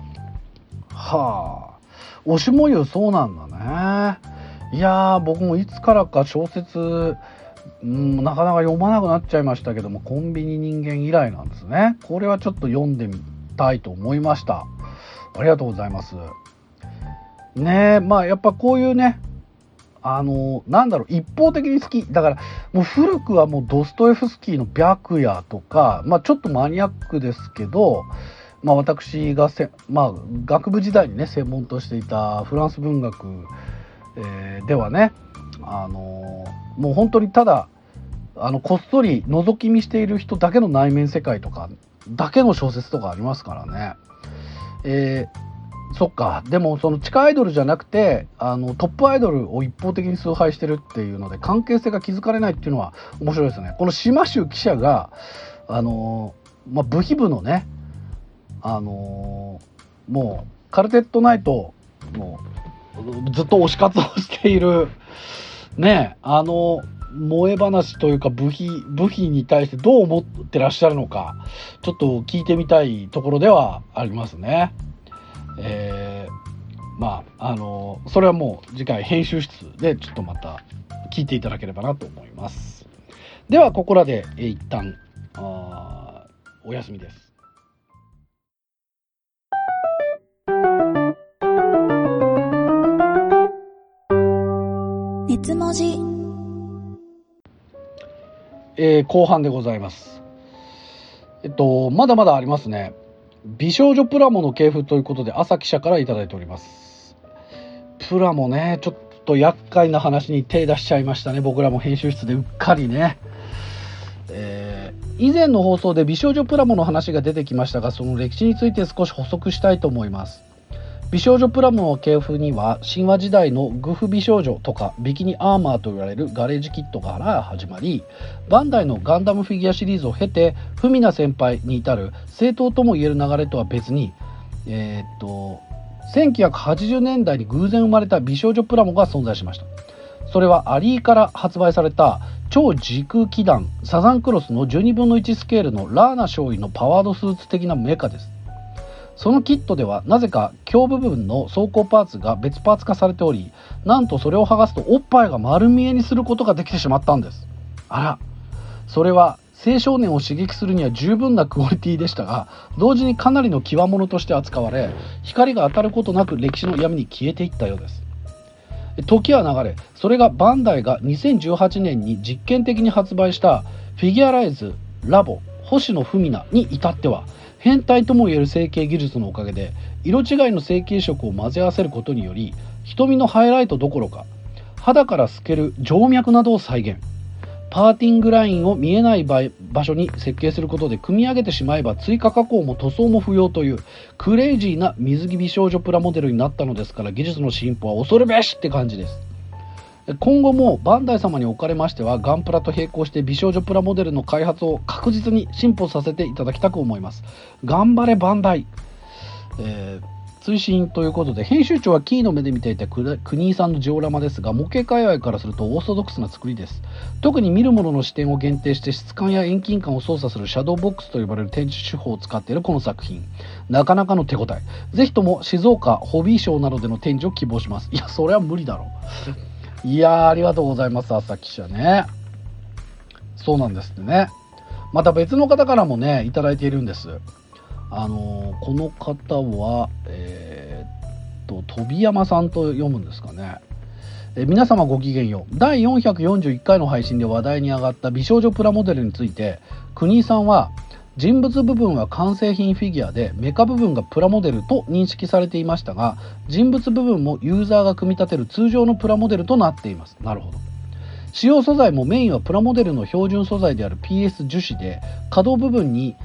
はあ、推しもゆそうなんだね。いやー僕もいつからか小説なかなか読まなくなっちゃいましたけども、コンビニ人間以来なんですね。これはちょっと読んでみたいと思いました。ありがとうございますね。まあやっぱこういうね、なんだろう、一方的に好きだから、もう古くはもうドストエフスキーの白夜とか、まあちょっとマニアックですけど、まあ私が学部時代にね専門としていたフランス文学、ではね、もう本当にただこっそり覗き見している人だけの内面世界とかだけの小説とかありますからね。そっか。でもその地下アイドルじゃなくてトップアイドルを一方的に崇拝してるっていうので関係性が築かれないっていうのは面白いですね。この島州記者が部費部のねもうカルテットナイトもうずっと推し活をしているね、萌え話というか部費に対してどう思ってらっしゃるのかちょっと聞いてみたいところではありますね。それはもう次回編集室でちょっとまた聞いていただければなと思います。ではここらで一旦お休みです。 熱文字、 後半でございます。まだまだありますね。美少女プラモの系譜ということで朝記者からいただいております。プラモね、ちょっと厄介な話に手出しちゃいましたね。僕らも編集室でうっかりね。以前の放送で美少女プラモの話が出てきましたが、その歴史について少し補足したいと思います。美少女プラモの系譜には神話時代のグフ美少女とかビキニアーマーと言われるガレージキットから始まり、バンダイのガンダムフィギュアシリーズを経てフミナ先輩に至る正統とも言える流れとは別に、1980年代に偶然生まれた美少女プラモが存在しました。それはアリーから発売された超時空機弾サザンクロスの12分の1スケールのラーナ少尉のパワードスーツ的なメカです。そのキットではなぜか胸部分の装甲パーツが別パーツ化されており、なんとそれを剥がすとおっぱいが丸見えにすることができてしまったんです。あら、それは青少年を刺激するには十分なクオリティでしたが、同時にかなりの極物として扱われ、光が当たることなく歴史の闇に消えていったようです。時は流れ、それがバンダイが2018年に実験的に発売したフィギュアライズラボ星野文奈に至っては、変態ともいえる成形技術のおかげで色違いの成形色を混ぜ合わせることにより、瞳のハイライトどころか肌から透ける静脈などを再現。パーティングラインを見えない場所に設計することで、組み上げてしまえば追加加工も塗装も不要というクレイジーな水着美少女プラモデルになったのですから、技術の進歩は恐るべしって感じです。今後もバンダイ様におかれましては、ガンプラと並行して美少女プラモデルの開発を確実に進歩させていただきたく思います。頑張れバンダイ。追伸ということで、編集長はキーの目で見ていた国井さんのジオラマですが、模型界隈からするとオーソドックスな作りです。特に見る者の視点を限定して質感や遠近感を操作するシャドーボックスと呼ばれる展示手法を使っているこの作品、なかなかの手応え。ぜひとも静岡ホビーショーなどでの展示を希望します。いや、それは無理だろう。いやー、ありがとうございます、朝記者ね。そうなんですってね。また別の方からもね、いただいているんです。この方は飛山さんと読むんですかね。皆様ごきげんよう。第441回の配信で話題に上がった美少女プラモデルについて、国井さんは人物部分は完成品フィギュアでメカ部分がプラモデルと認識されていましたが、人物部分もユーザーが組み立てる通常のプラモデルとなっています。なるほど。使用素材もメインはプラモデルの標準素材である PS 樹脂で、可動部分に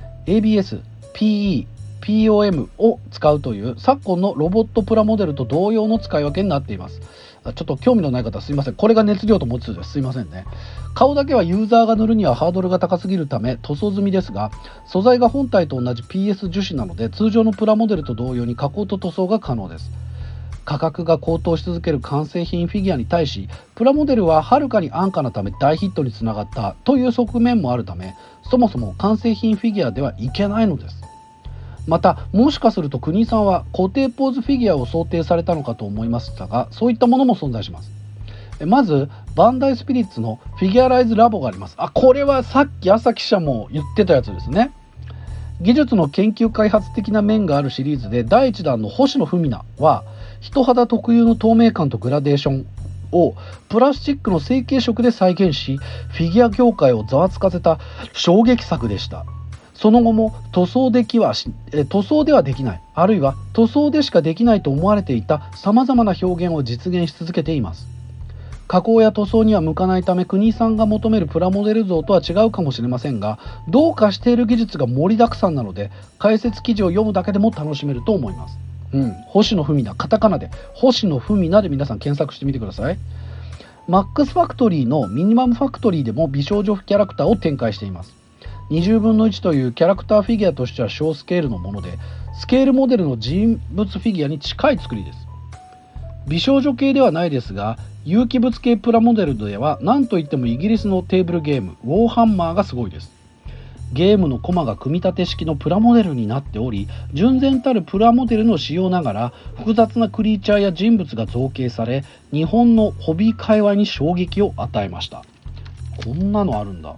ABS、PE、POM を使うという昨今のロボットプラモデルと同様の使い分けになっています。ちょっと興味のない方はすいません。これが熱量と文字数です。すいませんね。顔だけはユーザーが塗るにはハードルが高すぎるため塗装済みですが、素材が本体と同じ PS 樹脂なので、通常のプラモデルと同様に加工と塗装が可能です。価格が高騰し続ける完成品フィギュアに対し、プラモデルははるかに安価なため大ヒットにつながったという側面もあるため、そもそも完成品フィギュアではいけないのです。また、もしかすると国井さんは固定ポーズフィギュアを想定されたのかと思いましたが、そういったものも存在します。まずバンダイスピリッツのフィギュアライズラボがあります。これはさっき朝記者も言ってたやつですね。技術の研究開発的な面があるシリーズで、第1弾の星野文奈は人肌特有の透明感とグラデーションをプラスチックの成型色で再現し、フィギュア業界をざわつかせた衝撃作でした。その後も塗装ではできない、あるいは塗装でしかできないと思われていたさまざまな表現を実現し続けています。加工や塗装には向かないため、国井さんが求めるプラモデル像とは違うかもしれませんが、どうかしている技術が盛りだくさんなので、解説記事を読むだけでも楽しめると思います。星野文奈、カタカナで星野文奈で皆さん検索してみてください。マックスファクトリーのミニマムファクトリーでも美少女キャラクターを展開しています。20分の1というキャラクターフィギュアとしては小スケールのもので、スケールモデルの人物フィギュアに近い作りです。美少女系ではないですが、有機物系プラモデルでは何といってもイギリスのテーブルゲームウォーハンマーがすごいです。ゲームのコマが組み立て式のプラモデルになっており、純然たるプラモデルの仕様ながら複雑なクリーチャーや人物が造形され、日本のホビー界隈に衝撃を与えました。こんなのあるんだ。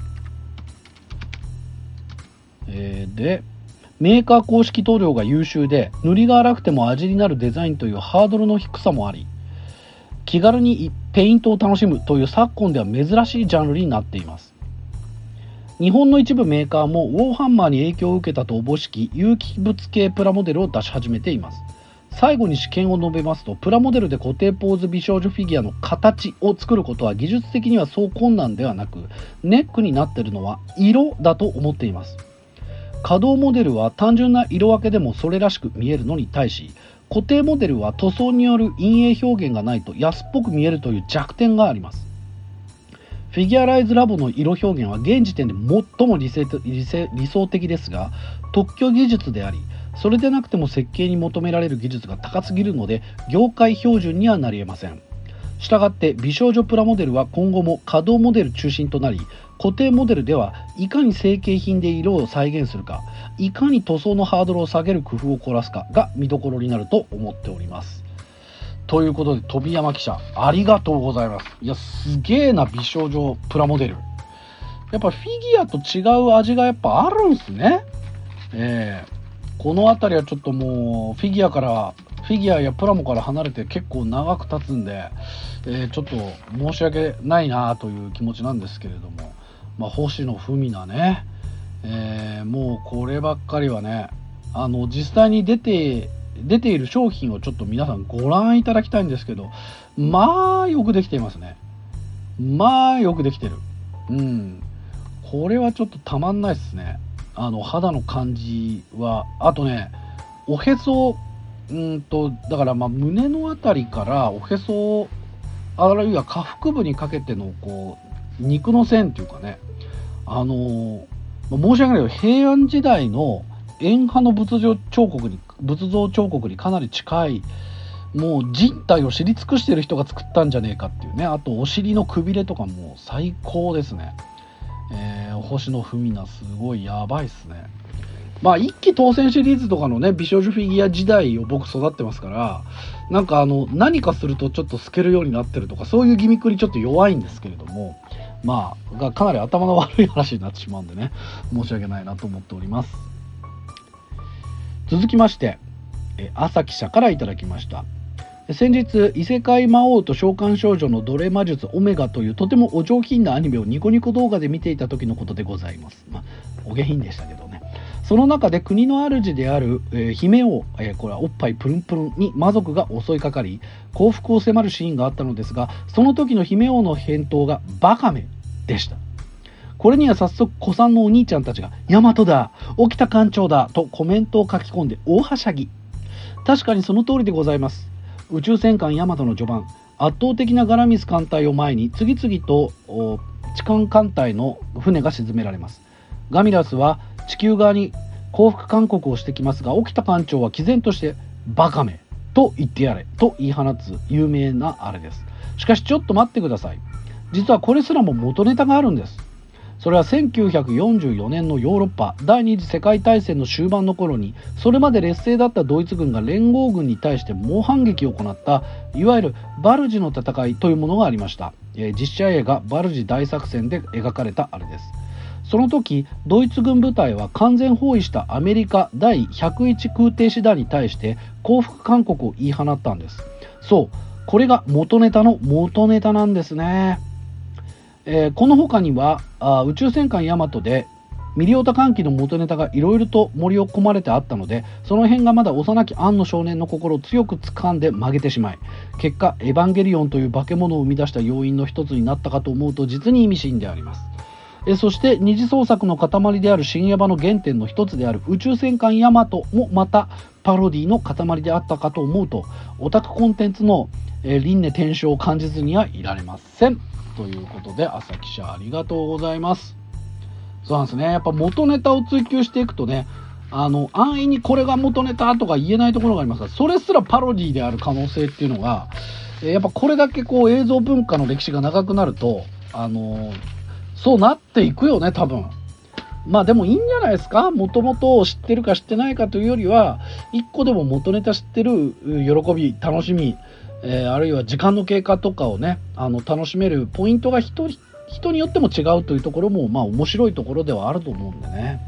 でメーカー公式塗料が優秀で、塗りが荒くても味になるデザインというハードルの低さもあり、気軽にペイントを楽しむという昨今では珍しいジャンルになっています。日本の一部メーカーもウォーハンマーに影響を受けたとおぼしき有機物系プラモデルを出し始めています。最後に試験を述べますと、プラモデルで固定ポーズ美少女フィギュアの形を作ることは技術的にはそう困難ではなく、ネックになっているのは色だと思っています。可動モデルは単純な色分けでもそれらしく見えるのに対し、固定モデルは塗装による陰影表現がないと安っぽく見えるという弱点があります。フィギュアライズラボの色表現は現時点で最も理想的ですが、特許技術であり、それでなくても設計に求められる技術が高すぎるので業界標準にはなり得ません。したがって美少女プラモデルは今後も可動モデル中心となり、固定モデルではいかに成型品で色を再現するか、いかに塗装のハードルを下げる工夫を凝らすかが見どころになると思っております。ということで、飛山記者ありがとうございます。いや、すげえな、美少女プラモデル。やっぱフィギュアと違う味がやっぱあるんすね。この辺りはちょっともうフィギュアやプラモから離れて結構長く経つんで、ちょっと申し訳ないなという気持ちなんですけれども、 星野文奈ね、もうこればっかりはね、実際に出ている商品をちょっと皆さんご覧いただきたいんですけど、よくできていますね。よくできてる。これはちょっとたまんないですね。肌の感じは。あとね、おへそ、だから胸のあたりからおへそ、あるいは下腹部にかけてのこう肉の線っていうかね、申し訳ないけど平安時代の円派の仏像彫刻にかなり近い、もう人体を知り尽くしてる人が作ったんじゃねえかっていうね。あとお尻のくびれとかも最高ですね。星野文奈すごいやばいっすね。一期当選シリーズとかのね美少女フィギュア時代を僕育ってますから、なんか何かするとちょっと透けるようになってるとか、そういうギミックにちょっと弱いんですけれども、がかなり頭の悪い話になってしまうんでね、申し訳ないなと思っております。続きまして朝記者からいただきました。先日異世界魔王と召喚少女の奴隷魔術オメガというとてもお上品なアニメをニコニコ動画で見ていた時のことでございます。お下品でしたけどね。その中で国の主である、姫王、これはおっぱいプルンプルンに魔族が襲いかかり降伏を迫るシーンがあったのですが、その時の姫王の返答がバカめでした。これには早速古参のお兄ちゃんたちがヤマトだ、沖田艦長だとコメントを書き込んで大はしゃぎ。確かにその通りでございます。宇宙戦艦ヤマトの序盤、圧倒的なガラミス艦隊を前に次々と地艦艦隊の船が沈められます。ガミラスは地球側に降伏勧告をしてきますが、沖田艦長は毅然としてバカめと言ってやれと言い放つ有名なあれです。しかしちょっと待ってください。実はこれすらも元ネタがあるんです。それは1944年のヨーロッパ第二次世界大戦の終盤の頃に、それまで劣勢だったドイツ軍が連合軍に対して猛反撃を行ったいわゆるバルジの戦いというものがありました。実写映画バルジ大作戦で描かれたあれです。その時ドイツ軍部隊は完全包囲したアメリカ第101空挺師団に対して降伏勧告を言い放ったんです。そう、これが元ネタの元ネタなんですね。この他には宇宙戦艦ヤマトでミリオタ艦機の元ネタがいろいろと盛り込まれてあったので、その辺がまだ幼きアンの少年の心を強く掴んで曲げてしまい、結果エヴァンゲリオンという化け物を生み出した要因の一つになったかと思うと実に意味深であります。そして二次創作の塊である新エヴァの原点の一つである宇宙戦艦ヤマトもまたパロディの塊であったかと思うと、オタクコンテンツの輪廻転生を感じずにはいられません。ということで朝記者ありがとうございます。そうなんですね。やっぱ元ネタを追求していくとね、安易にこれが元ネタとか言えないところがありますが、それすらパロディである可能性っていうのが、やっぱこれだけこう映像文化の歴史が長くなるとそうなっていくよね、多分。でもいいんじゃないですか。もともと知ってるか知ってないかというよりは、一個でも元ネタ知ってる喜び、楽しみ、あるいは時間の経過とかをね楽しめるポイントが人によっても違うというところも面白いところではあると思うんでね。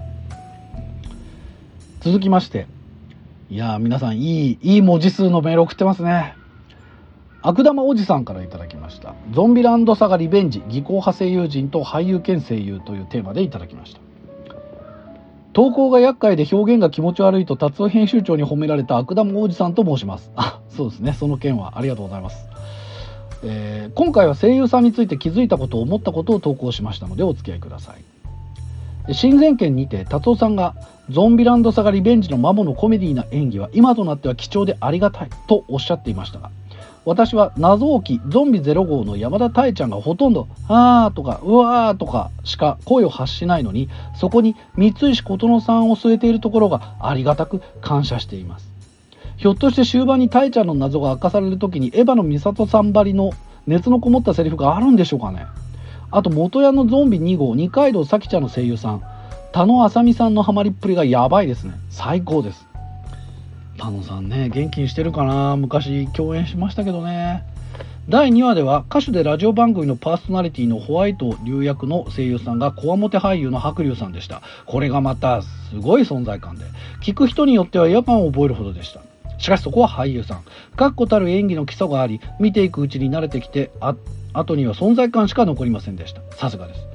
続きまして、皆さんいい文字数のメール送ってますね。悪玉おじさんからいただきました。ゾンビランドサガリベンジ、技巧派声優陣と俳優兼声優というテーマでいただきました。投稿が厄介で表現が気持ち悪いと達夫編集長に褒められた悪玉おじさんと申します。そうですね、その件はありがとうございます。今回は声優さんについて気づいたことを思ったことを投稿しましたのでお付き合いください。新前県にて達夫さんがゾンビランドサガリベンジのマモのコメディーな演技は今となっては貴重でありがたいとおっしゃっていましたが、私は謎多きゾンビ0号の山田太ちゃんがほとんどあーとかうわーとかしか声を発しないのに、そこに三石琴乃さんを据えているところがありがたく感謝しています。ひょっとして終盤に太ちゃんの謎が明かされる時にエヴァの美里さんばりの熱のこもったセリフがあるんでしょうかね。あと元ヤのゾンビ2号二階堂咲ちゃんの声優さん、田野あさみさんのハマりっぷりがやばいですね。最高です。田野さんね、元気にしてるかな。昔共演しましたけどね。第2話では歌手でラジオ番組のパーソナリティのホワイト龍役の声優さんがこわもて俳優の白龍さんでした。これがまたすごい存在感で、聞く人によっては違和感を覚えるほどでした。しかしそこは俳優さん、確固たる演技の基礎があり、見ていくうちに慣れてきて、後には存在感しか残りませんでした。さすがです。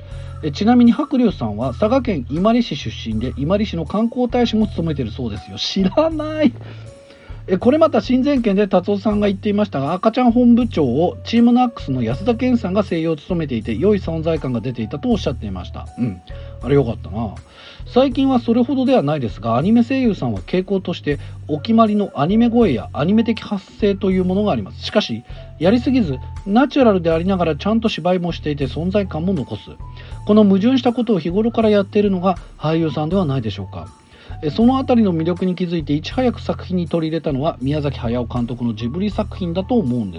ちなみに白龍さんは佐賀県伊万里市出身で、伊万里市の観光大使も務めているそうですよ。知らない。これまた親善県で達夫さんが言っていましたが、赤ちゃん本部長をチームナックスの安田健さんが声優を務めていて、良い存在感が出ていたとおっしゃっていました。あれよかったな。最近はそれほどではないですが、アニメ声優さんは傾向としてお決まりのアニメ声やアニメ的発声というものがあります。しかしやりすぎずナチュラルでありながらちゃんと芝居もしていて存在感も残す、この矛盾したことを日頃からやっているのが俳優さんではないでしょうか。そのあたりの魅力に気づいていち早く作品に取り入れたのは宮崎駿監督のジブリ作品だと思うんです。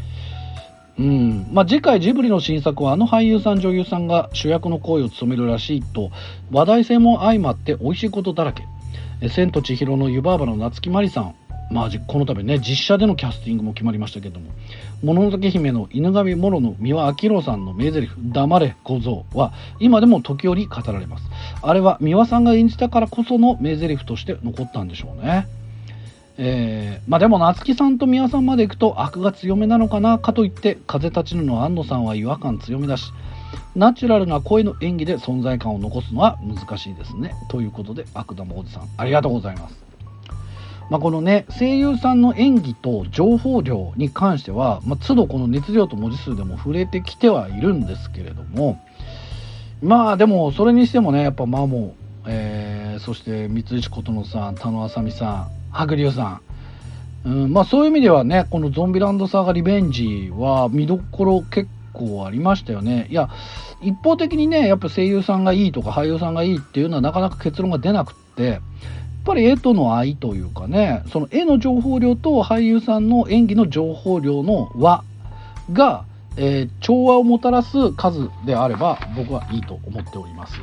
次回ジブリの新作はあの俳優さん女優さんが主役の声を務めるらしいと話題性も相まって美味しいことだらけ。千と千尋の湯婆婆の夏木マリさん、この度ね実写でのキャスティングも決まりましたけども、もののけ姫の犬神もろの三輪明宏さんの名台詞黙れ小僧は今でも時折語られます。あれは三輪さんが演じたからこその名台詞として残ったんでしょうね。でも夏木さんと三輪さんまで行くと悪が強めなのかな、かといって風立ちぬの安野さんは違和感強めだし、ナチュラルな声の演技で存在感を残すのは難しいですね。ということで悪玉おじさんありがとうございます。このね声優さんの演技と情報量に関しては、都度この熱量と文字数でも触れてきてはいるんですけれども、でもそれにしてもねやっぱもそして三石琴乃さん、田野あさみさん、白龍さん、そういう意味ではねこのゾンビランドサーガリベンジは見どころ結構ありましたよね。いや一方的にねやっぱ声優さんがいいとか俳優さんがいいっていうのはなかなか結論が出なくって、やっぱり絵との愛というかね、その絵の情報量と俳優さんの演技の情報量の和が、調和をもたらす数であれば僕はいいと思っております。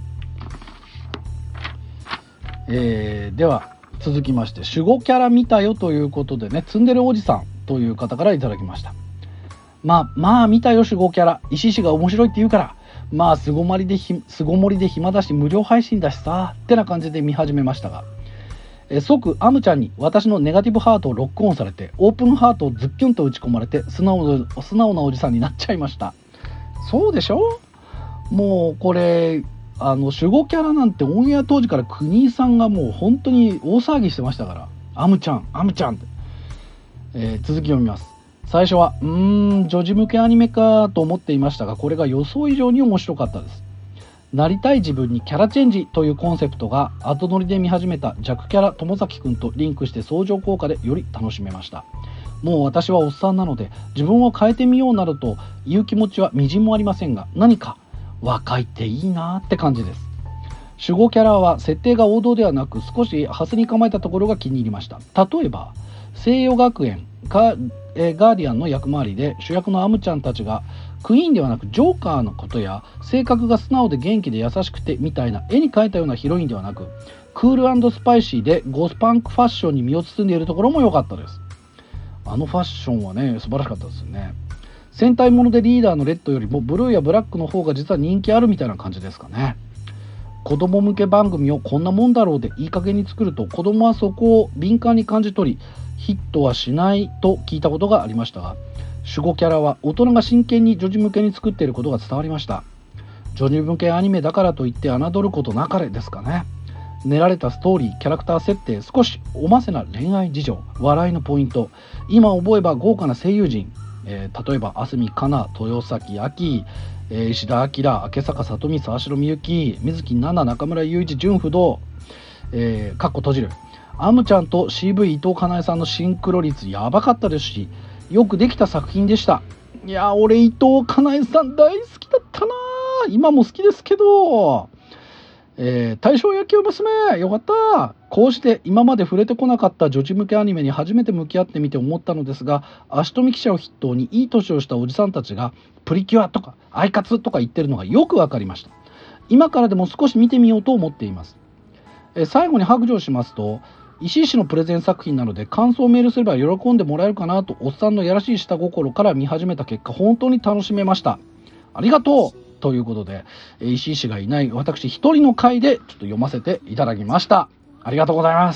では続きまして守護キャラ見たよということでね、ツンデレおじさんという方からいただきました。見たよ守護キャラ、石井氏が面白いって言うから巣ごもりで暇だし無料配信だしさってな感じで見始めましたが、即アムちゃんに私のネガティブハートをロックオンされてオープンハートをズッキュンと打ち込まれて素直なおじさんになっちゃいました。そうでしょ。もうこれ守護キャラなんてオンエア当時から国井さんがもう本当に大騒ぎしてましたから、アムちゃんって、続き読みます。最初は女児向けアニメかと思っていましたが、これが予想以上に面白かったです。なりたい自分にキャラチェンジというコンセプトが後乗りで見始めた弱キャラ友崎くんとリンクして相乗効果でより楽しめました。もう私はおっさんなので自分を変えてみようなどという気持ちはみじんもありませんが、何か若いっていいなって感じです。守護キャラは設定が王道ではなく少しハスに構えたところが気に入りました。例えば西洋学園ガーディアンの役回りで主役のアムちゃんたちがクイーンではなくジョーカーのことや性格が素直で元気で優しくてみたいな絵に描いたようなヒロインではなく、クール&スパイシーでゴスパンクファッションに身を包んでいるところも良かったです。あのファッションはね素晴らしかったですよね。戦隊ものでリーダーのレッドよりもブルーやブラックの方が実は人気あるみたいな感じですかね。子供向け番組をこんなもんだろうでいい加減に作ると子供はそこを敏感に感じ取りヒットはしないと聞いたことがありましたが、守護キャラは大人が真剣に女児向けに作っていることが伝わりました。女児向けアニメだからといって侮ることなかれですかね。練られたストーリー、キャラクター設定、少しおませな恋愛事情、笑いのポイント、今思えば豪華な声優陣、例えば渥美かな、豊崎亜希、石田明、明坂聡美、沢城みゆき、水木奈々、中村雄一、純不動、かっこ閉じる。アムちゃんと CV 伊藤かなえさんのシンクロ率やばかったですし、よくできた作品でした。いや俺伊藤かなえさん大好きだったな。今も好きですけど、大正野球娘よかった。こうして今まで触れてこなかった女児向けアニメに初めて向き合ってみて思ったのですが、足富記者を筆頭にいい年をしたおじさんたちがプリキュアとかアイカツとか言ってるのがよくわかりました。今からでも少し見てみようと思っています。最後に白状しますと、石井氏のプレゼン作品なので感想をメールすれば喜んでもらえるかなとおっさんのやらしい下心から見始めた結果本当に楽しめました。ありがとうということで、石井氏がいない私一人の回でちょっと読ませていただきました。ありがとうございます。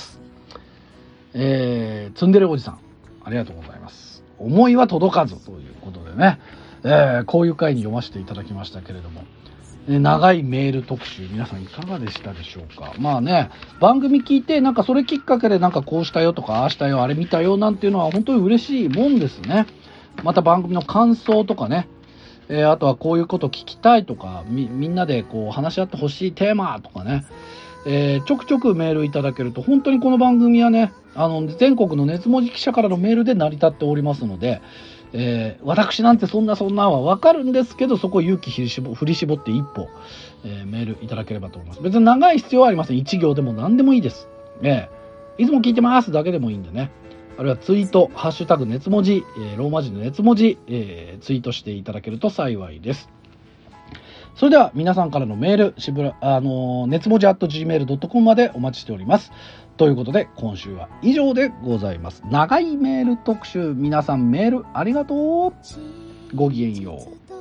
ツンデレおじさんありがとうございます。思いは届かずということでね、こういう回に読ませていただきましたけれども、 長いメール特集、皆さんいかがでしたでしょうか。まあね、番組聞いてなんかそれきっかけでなんかこうしたよとかああしたよあれ見たよなんていうのは本当に嬉しいもんですね。また番組の感想とかね、あとはこういうこと聞きたいとか、みんなでこう話し合ってほしいテーマとかね、ちょくちょくメールいただけると本当にこの番組はね、全国の熱文字記者からのメールで成り立っておりますので、私なんてそんなは分かるんですけど、そこを勇気振り絞って一歩、メールいただければと思います。別に長い必要はありません。1行でも何でもいいです。いつも聞いてますだけでもいいんでね。あるいはツイート、ハッシュタグ熱文字、ローマ字の熱文字、ツイートしていただけると幸いです。それでは皆さんからのメール、熱文字 @gmail.com までお待ちしております。ということで今週は以上でございます。長いメール特集、皆さんメールありがとう。ごきげんよう。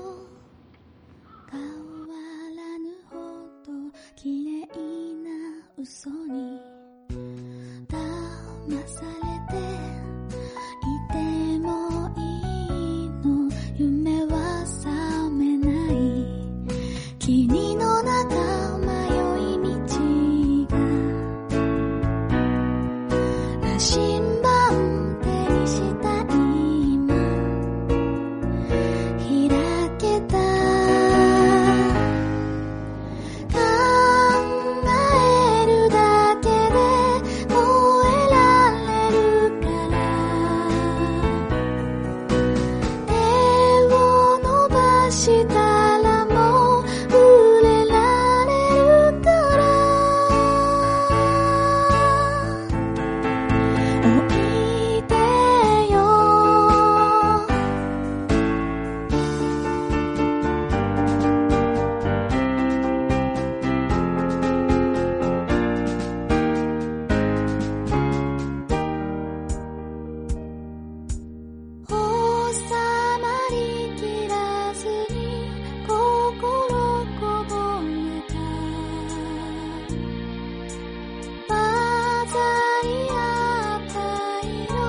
変わらぬほど綺麗な嘘に騙されていてもいいの、夢は覚めない君の中迷い道が羅針盤手にした今開けた考えるだけで燃えられるから手を伸ばしたらもう触れられるからおいでよ収まりきらずに心こぼれた混ざり合った色